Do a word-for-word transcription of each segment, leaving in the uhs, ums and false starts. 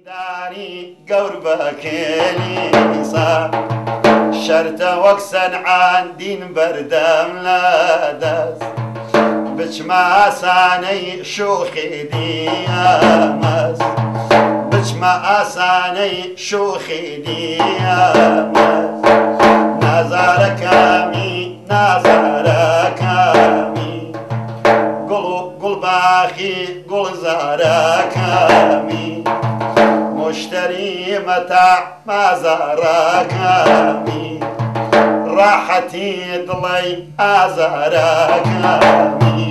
داری گەور بەکێلیسا شەرتە وەک سەنعان دین بەردەم لە دەست بچمە ئاسانەی شوخی دیامەست بچمە ئاسانەی شوخی دیامەست نازارەکەمی نازارەکەمی گوڵ و گوڵباخی گوڵزارەکەمی مشتری مەتاع مازارەکەمی ڕاحەتی دڵی ئازارەکەمی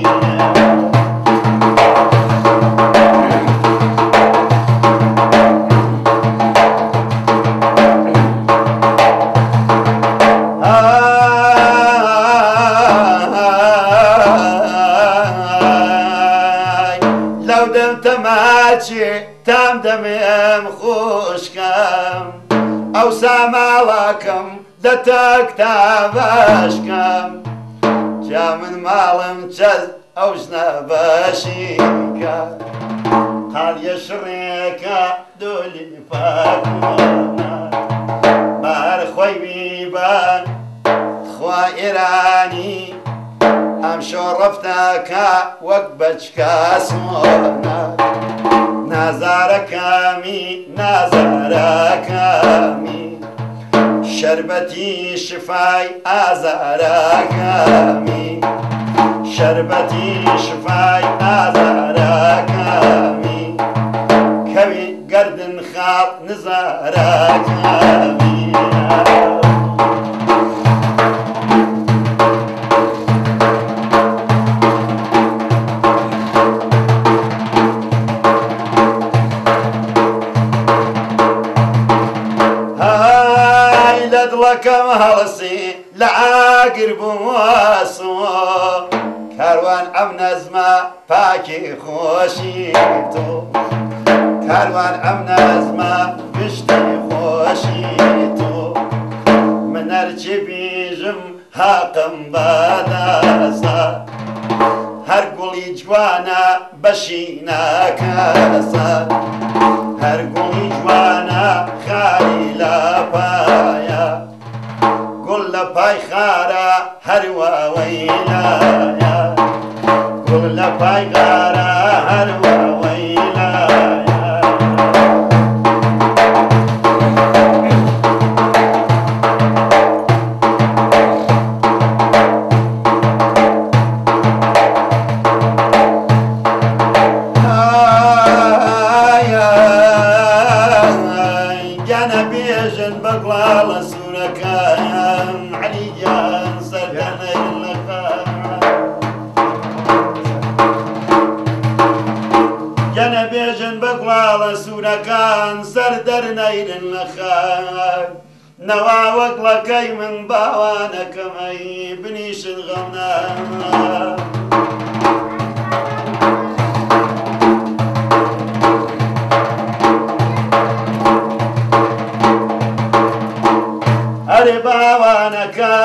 لەو دەم تەماچێ تام دەمێم خۆشکەم ئەو ساماڵاکەم دەتەک تا بەشکەم جا من ماڵم چەست ئەو ژنە بەشیکە قاڵیە شڕێکە دۆلی پاکوونە بەهەر خۆی بیبان خوا ئێرانی ئەم شۆڕەفتەکە وەک بەچکە سۆنە نازارەکەمی نازارەکەمی شەربەتی شفای ئازارەکەمی شەربەتی شفای ئازارەکەمی کەوی گەردن خاڵ نزارەکەمی دڵەکەم هەڵسی لە ئاگر بووەسۆ کاروان ئەم نەزمە پاکی خۆشی تۆ کاروان ئەم نەزمە گشتی خۆشی تۆ من هەرچی بیژم هاقم بەدەستە هەر گوڵی جوانە بەشی ناکەسە هەر گوڵی جوانە خاری لە پایە گوڵ لە پای خارە هەروەوەی لایە گوڵ لە پای خارە هەروەوەی لایە بێژن بەگڵاڵە سوورەکەیان عەلیجان سەردەنەیرن لە خەم گەنە بێژن بەگڵاڵە سوورەکان سەردەرنەیرن لە خەم نەوا وەگڵەکەی من باوانەکەمەی بنیشن غەمنە ئەرێ باوانەکە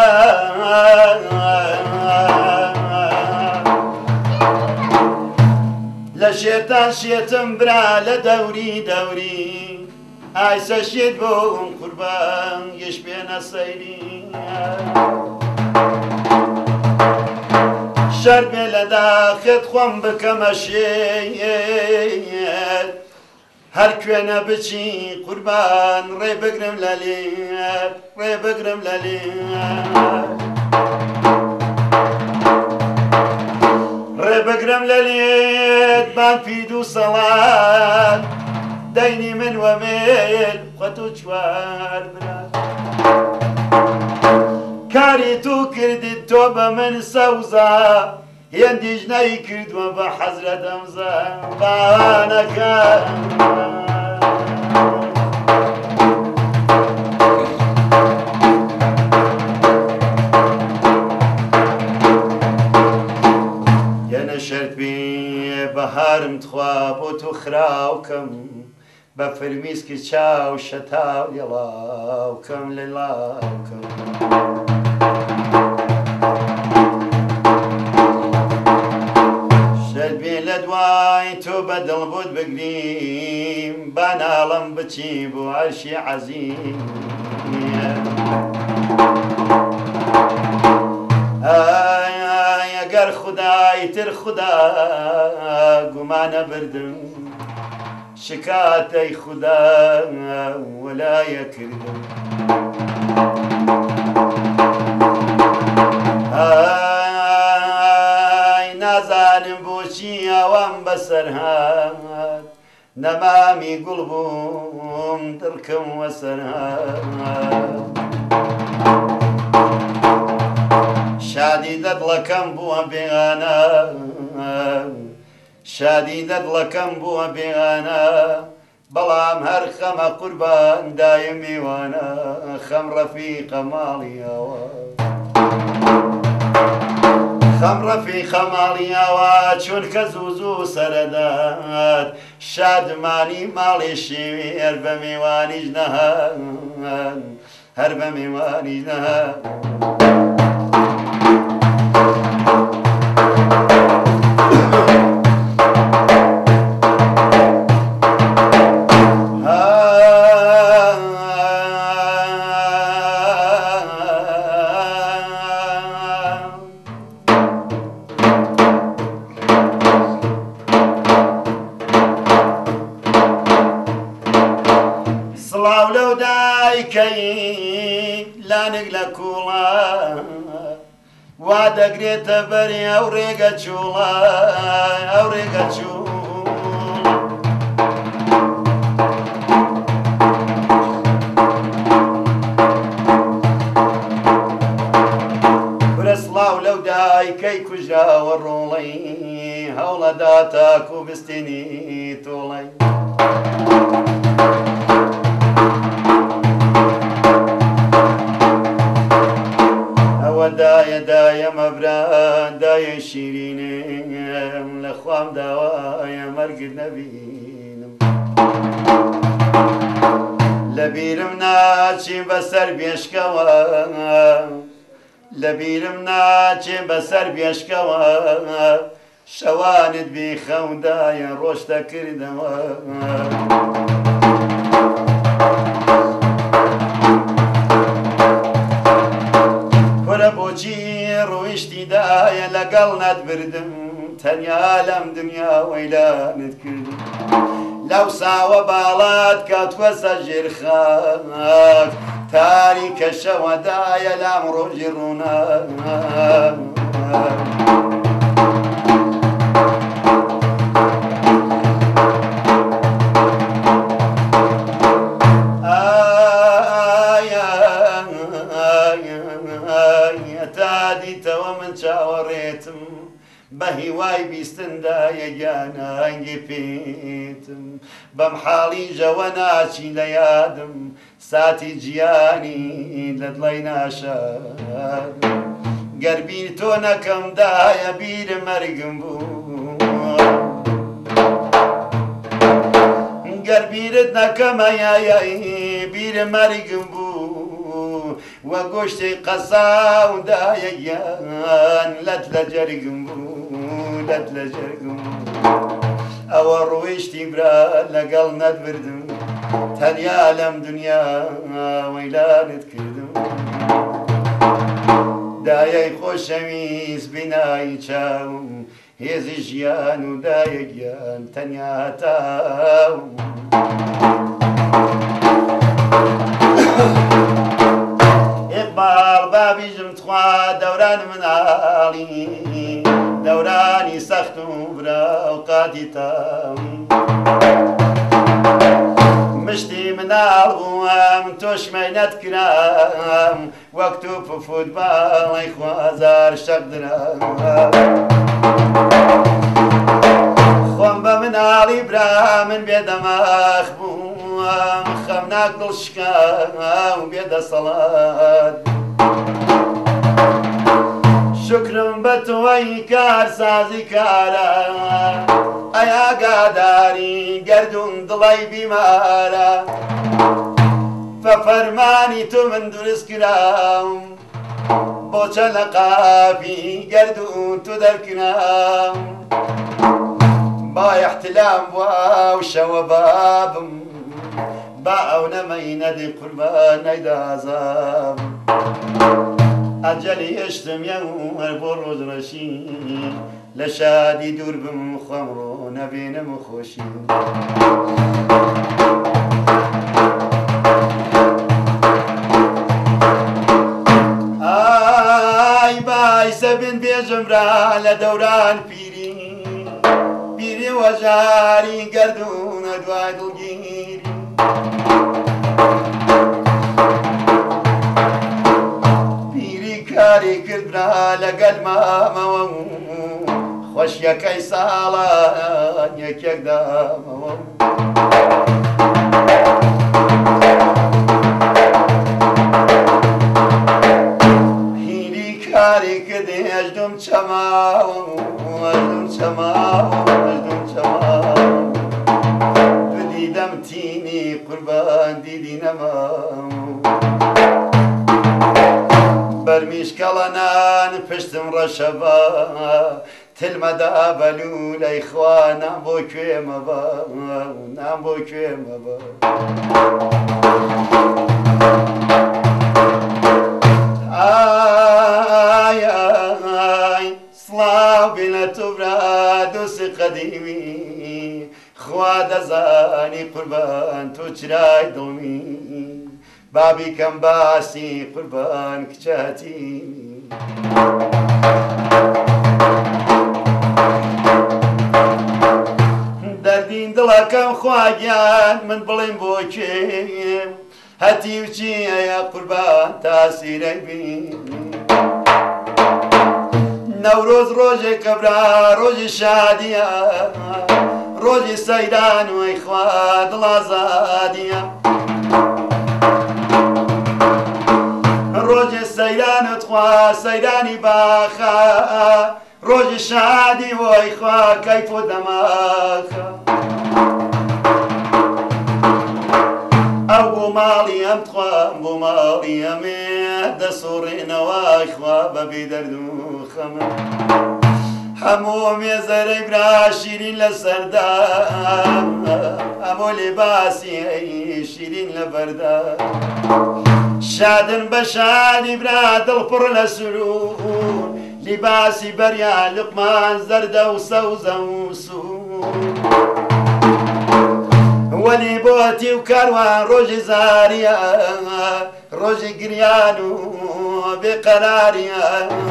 لە شێتان شێتم برا لە دەوری دەوری ئایسە شێت بۆم قوربان گەش پێنە سەیری شەر بێ لە داخێت خۆم بکەمە شێت هەر کوێنە بچی قوربان ڕێ بگرم لە لێت ڕێ بگرم لە لێت ڕێ بگرم لە لێت بان پید و سەڵات دەینی من وەمێت خۆت و چوار برات کاری تو کردیت تۆ بە من سەوزە هێندیش نەی کردووە بە حەزرەت ئەمزە باوانەکە یەنە شەرت بێ بەهارم تخوا بۆ تۆ خراوکەم بە فرمیسکی چاو شەتاو لێڵاوکەم لێڵاوکەم شەرت بێ لە دوای تۆ بەدڵ بۆت بگریم با ناڵم بچی بۆ عەرشی عەزیم ئەگەر خودای تر خوددا گومانە بردم شکاتەی خوددا وەلایە کردم نازانم بۆچی ئەوەم بەسەر هات نەمامی گوڵ بووم دڵکەم وەسەر هات شادی دەدڵەکەم بووە بێغانە شادی دەدڵەکەم بووە بێغانە بەڵام هەر خەمە قوربان دایە میوانە خەم ڕەفیقە ماڵیەوە خەم ڕەفیقە ماڵیەوە چونکە زوو زوو سەرەدات شادمانی ماڵی شێوێر بە میوانیش نەهات هەر بە میوانیش نەهات سڵاو لەو دایکەی لانگ لە کوڵە وا دەگرێتە بەری ئەو ڕێگە چوڵە ئەو ڕێگە چوڵ برە سڵاو لەو دایکەی کوژراوە ڕۆڵەی هەوڵەدا تاکو بستێنی تۆڵەی دایە دایە مەبران دایە شیرینم لە خوام داوایە مەرگت نەبینم لە بیرم ناچێ بەسەر بێشکەوە لە بیرم ناچێ بەسەر بێشکەوە شەوانت بیخەودایە ڕۆژ دەکردەوە بۆچی ڕۆیشتیدایە لەگەڵ نەتبردم تەنیا لەم دنیا وەیلانت کردم لەو ساوە باڵات کاتوە سەژێر خاک تاریکە شەوەدایە لام ڕۆژی ڕووناک دیتەوە من چاوەڕێتم بە هیوای بیستندایە گیانانگی پێتم بەم حاڵی ژەوە ناچی لە یادم ساتی گیانی لە دڵی ناشاد گەر بیر تۆ نەکەم دایە بیر مەرگم بوو گەر بیرت نەکەمە یایایی بیر مەرگم بوو وە گۆشتێک قەساو دایە گیان لەت لە جەرگم بوو لەت لە جەرگم بوو ئەوە ڕۆیشتی برا لەگەڵ نەتبردم تەنیا لەم دنیا وەیلانت کردم دایەی خۆشەویست بینایی چاوم هێزی ژیان و دایە گیان تەنیا تاوم ئێقباڵ بابیژم تخوا دەوران مناڵی دەورانی سەخت و براوقاتی تاوی مشتی مناڵ بووم تۆشمەی نەتکرام وەک توپ و فوتباڵی خوازار شەق درام خۆم بە مناڵی برا من بێدەماخ بووم خەمناک دڵشکام بێدەسەڵات شکرم بە تۆی کارسازی کارە ئەی ئاگاداری گەردوون دڵی بیمارە بە فەرمانی تۆ من دروست کراوم بۆچە لە قاپی گەردوون تو دەرکراوم با احتلام وشەوە بابم با ئەو نەمەی نەدی قوربان نەیدازام ئەجەلی ئێشتم یەوەر بۆ ڕۆژڕەشی لە شادی دوور بم خەمڕۆ نەبێنم خۆشی ئای بایسە بن بێژمرا لە دەوران پیری پیری وەژاری گەردوونە دوای دڵگیری پیری کاری کردرا لەگەل مامەوە خۆشیەکەی ساڵان یەکێک دامەوە کاری کردی ئەژدوم چەماوە ئەژدوم چەماوە ئەژدوم چەماوە تو دیدەم تینی قوربان دیدی نەماوە بەرمیشکەڵەنان پشتم ڕەشەبا تلمەدا بەلوولەی خوا نام بۆ کوێمەبە نام بۆ کوێمەبە ئای ئای سڵاو بێنە تۆ برا دۆسی قەدیمی خوا دەزانی قوربان تۆ چرای دڵمی بابی کەم باسی قوربان کچەتی دەردین دڵەکەم خواگیان من بڵێم بۆ کێم هەتی وچیە قوربان تاسیرەی بین نەورۆز ڕۆژێک کەبرا ڕۆژی شادیە ڕۆژی سەیران وەی خوا دڵازادیە ڕۆژی سەیرانت خوا سەیرانی باخە ڕۆژی شادی وەی خوا کەیف و دەماخە ئەو بۆ ماڵی ئەم توام بۆ ماڵی ئەمێ دەسوڕێنەوەی خوا بەبێ دەرد و خەمە هەموو مێزەرەی برا شیرین لە سەردا هەموو لێباسی ئەی شیرین لە بەردا شادن بە شادی برا دڵپڕ لە سرور لیباسی بەریان لقمان زەردە و سەوزە و سوور وەلی بۆتی و کاروان ڕۆژی زاریە ڕۆژی گریان و بێقەراریە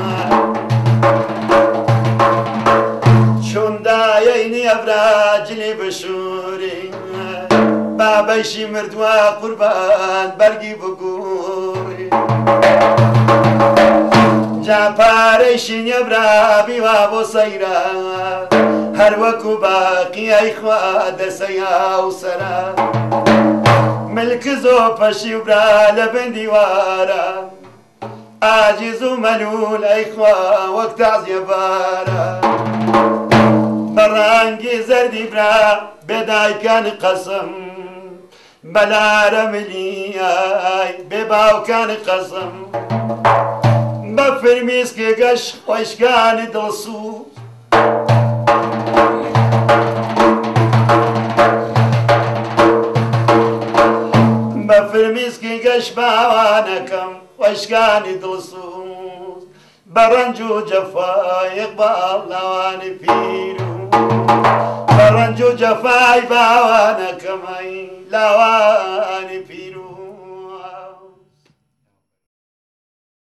چوندایەی نییە براجلی بشووری بابەیشی مردووە قوربان بەرگی بگوڕی جاپارەیشی نییە برابیوا بۆ سەیرە هەر وەکو باقی ئەی خوا دەسەیا و سەرا ملک زۆ پەشی و برا لە بندیوارە ئاجیز و مەلول ئەی خوا وەک تازیە بارە بەڕانگی زەردی برا بێدایکانی قەسم بەلارە ملیای بێ باوکانی قەسم بە فرمیسکی گەش خۆشکانی دڵسوز بە فرمیسکی گەش باوانەکەم خۆشکانی دڵسوز بە ڕەنج و جەفای ئیقباڵ لاوانی پیر و بە ڕەنج و جەفای باوانەکەمەی لاوان